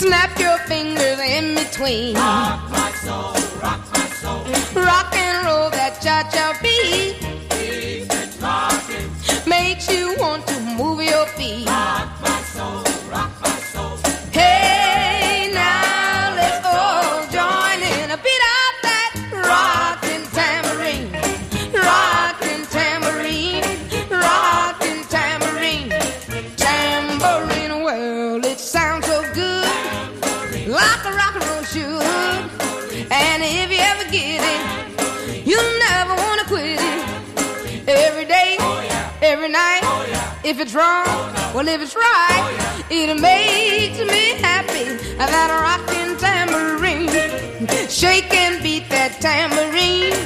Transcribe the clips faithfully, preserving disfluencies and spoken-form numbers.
Snap your fingers in between. Rock my soul, rock my soul. Rock and roll that cha-cha beat. Keeps it rocking. Makes you want to move your feet. Rock my soul, rock my soul. Hey, now let's all join in a bit of that rockin' tambourine. Rockin' tambourine. Rockin' tambourine. Tambourine, well, it sounds so good. Like a rock and roll should. And if you ever get it, you'll never want to quit it. Every day, every night, if it's wrong, well, if it's right, it makes me happy. That rockin' tambourine. Shake and beat that tambourine.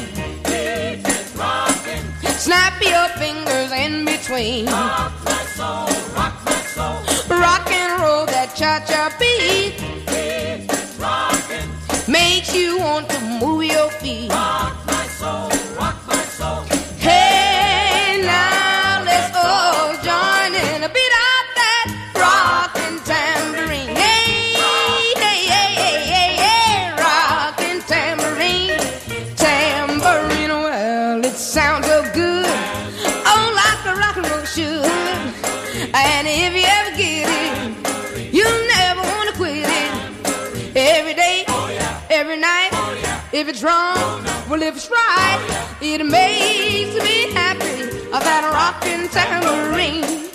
Snap your fingers in between. Rock my soul, rock my soul. Rock and roll that cha-cha beat. Keeps it rocking. Makes you want to move your feet. Rock my soul, rock my soul. Hey, now let's all join in a bit of that rockin' tambourine. Hey, hey, hey, hey, hey, hey, rockin' tambourine. Tambourine, well, it sounds so good. Oh, like a rock and roll should. And if you ever get it, you'll never want to quit it. Every day, every night, if it's wrong, well, if it's right, it makes me happy. That rockin' tambourine.